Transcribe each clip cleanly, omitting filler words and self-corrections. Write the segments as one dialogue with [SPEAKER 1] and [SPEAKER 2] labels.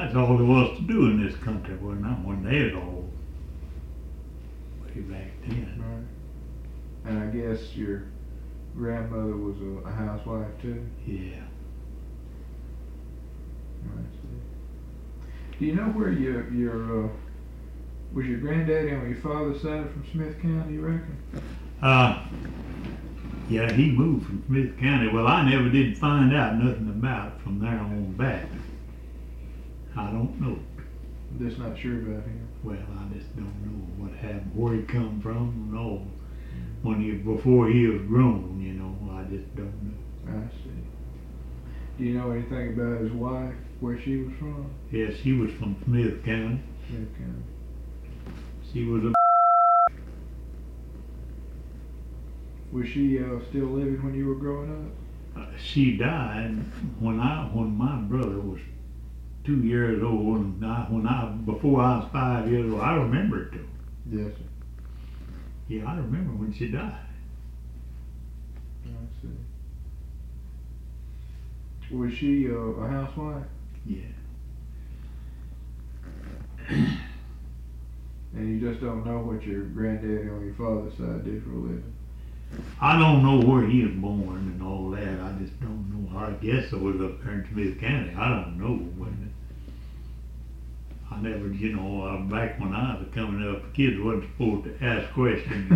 [SPEAKER 1] That's all there was to do in this country, wasn't it? When they was old. Way back then.
[SPEAKER 2] Right. And I guess your grandmother was a housewife too?
[SPEAKER 1] Yeah.
[SPEAKER 2] I see. Do you know where your was your granddaddy on your father's side from Smith County, you reckon?
[SPEAKER 1] Yeah, he moved from Smith County. Well, I never did find out nothing about it from there on back. I don't know.
[SPEAKER 2] Just not sure about him.
[SPEAKER 1] Well, I just don't know what happened, where he come from, no. Before he was grown, you know, I just don't know.
[SPEAKER 2] I see. Do you know anything about his wife, where she was from?
[SPEAKER 1] Yes, she was from Smith County.
[SPEAKER 2] Smith County.
[SPEAKER 1] She was a
[SPEAKER 2] Was she still living when you were growing up?
[SPEAKER 1] She died when my brother was 2 years old, and before I was 5 years old. I remember it too.
[SPEAKER 2] Yes, sir.
[SPEAKER 1] Yeah, I remember when she died.
[SPEAKER 2] I see. Was she a housewife?
[SPEAKER 1] Yeah.
[SPEAKER 2] And you just don't know what your granddaddy on your father's side did for a living?
[SPEAKER 1] I don't know where he was born and all that. I just don't know. I guess it was up there in Smith County. I don't know. I never, you know, back when I was coming up, kids wasn't supposed to ask questions.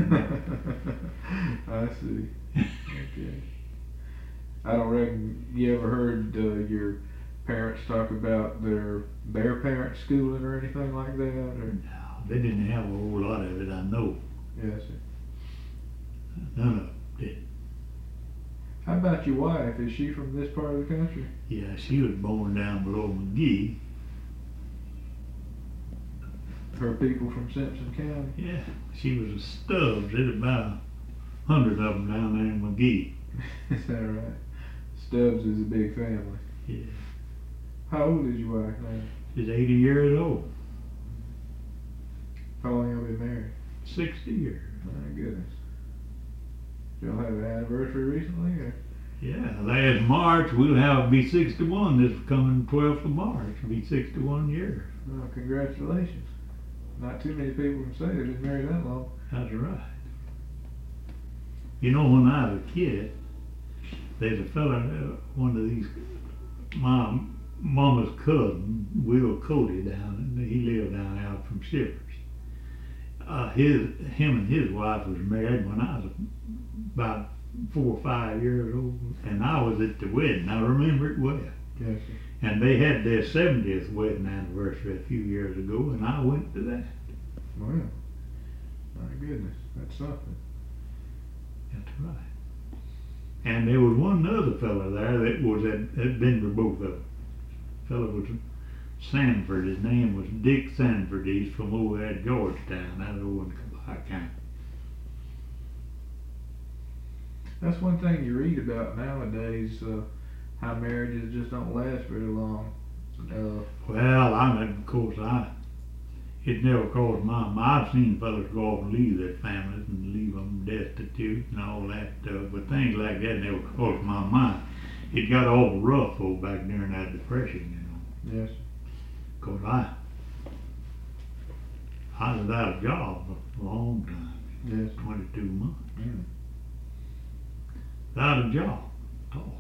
[SPEAKER 2] I see. Okay. I don't reckon you ever heard your parents talk about their parents schooling or anything like that? Or?
[SPEAKER 1] No, they didn't have a whole lot of it, I know.
[SPEAKER 2] Yes, sir.
[SPEAKER 1] None of them did.
[SPEAKER 2] How about your wife? Is she from this part of the country?
[SPEAKER 1] Yeah, she was born down below McGee.
[SPEAKER 2] Her people from Simpson County?
[SPEAKER 1] Yeah, she was a Stubbs. There's about 100 of them down there in McGee.
[SPEAKER 2] Is that right? Stubbs is a big family.
[SPEAKER 1] Yeah.
[SPEAKER 2] How old is your wife now?
[SPEAKER 1] She's 80 years old.
[SPEAKER 2] How long have you been married?
[SPEAKER 1] 60 years.
[SPEAKER 2] My goodness. Y'all have an anniversary recently, or?
[SPEAKER 1] Yeah, last March we'll be 61. This coming 12th of March will be 61 years.
[SPEAKER 2] Well, congratulations. Not too many people can say they've been married that long.
[SPEAKER 1] That's right. You know, when I was a kid, there's a fella, one of these, my mama's cousin, Will Cody he lived down out from Shippers. Him and his wife was married when I was about 4 or 5 years old, and I was at the wedding. I remember it well.
[SPEAKER 2] Yes, sir.
[SPEAKER 1] And they had their 70th wedding anniversary a few years ago, and I went to that.
[SPEAKER 2] Well, my goodness, that's something.
[SPEAKER 1] That's right. And there was one other fella there that had been for both of them. The fella was Sanford. His name was Dick Sanford. He's from over there at Georgetown. That's over in Kabye County.
[SPEAKER 2] That's one thing you read about nowadays, how marriages just don't last very long.
[SPEAKER 1] Well, of course, it never crossed my mind. I've seen fellas go off and leave their families and leave them destitute and all that stuff, but things like that never crossed my mind. It got all rough back during that Depression, you know.
[SPEAKER 2] Yes.
[SPEAKER 1] Because I was out of job a long time.
[SPEAKER 2] Yes.
[SPEAKER 1] 22 months.
[SPEAKER 2] Mm.
[SPEAKER 1] Out of job at all.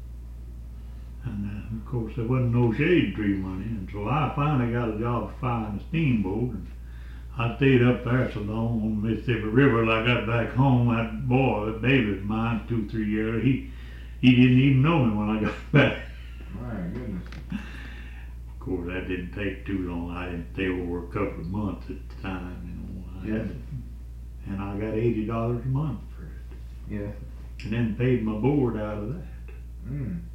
[SPEAKER 1] And of course there wasn't no shade tree money, and so I finally got a job flying a steamboat, and I stayed up there so long on the Mississippi River till I got back home. That boy, that baby of mine, 2 or 3 years, he didn't even know me when I got back.
[SPEAKER 2] My goodness.
[SPEAKER 1] Of course that didn't take too long. I didn't stay over a couple of months at the time, you know.
[SPEAKER 2] Yes.
[SPEAKER 1] And I got $80 a month for it.
[SPEAKER 2] Yeah.
[SPEAKER 1] And then paid my board out of that.
[SPEAKER 2] Mm.